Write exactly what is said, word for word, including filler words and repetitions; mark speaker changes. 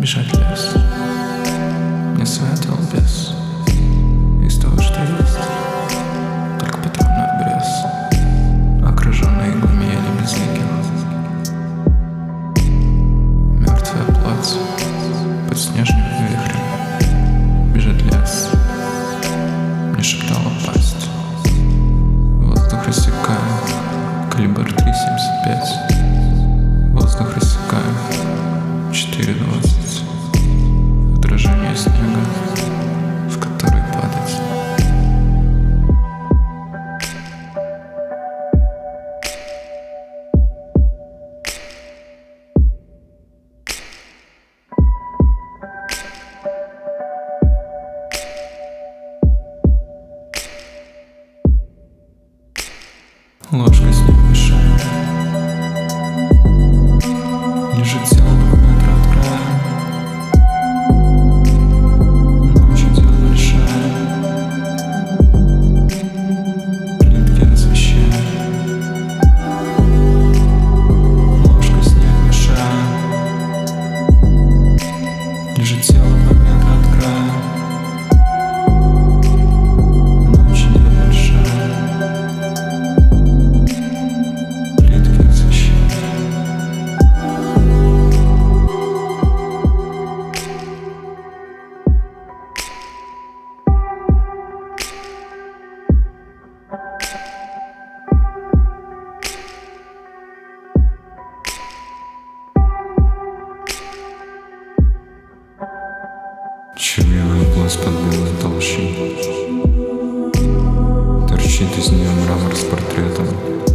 Speaker 1: бежать в лес. Не советовал бес из того, что есть, только патронный обрез, окруженный иглами еле безликих. Мертвая плоть под снежным вихрем. Бежать в лес, мне шептала пасть. Воздух рассекаю, калибр три семьдесят пять. Воздух рассекаю, четыре двадцать. Отражение снега, в который падать. Ложка снег мешает. Лежит тело два метра от края. Ночь идет большая. Плитки освещают. Ложка снег мешает. Лежит тело два метра от края. Ночь идет большая. Плитки освещают. Червивый глаз под белой толщей. Торчит из нее мрамор с портретом.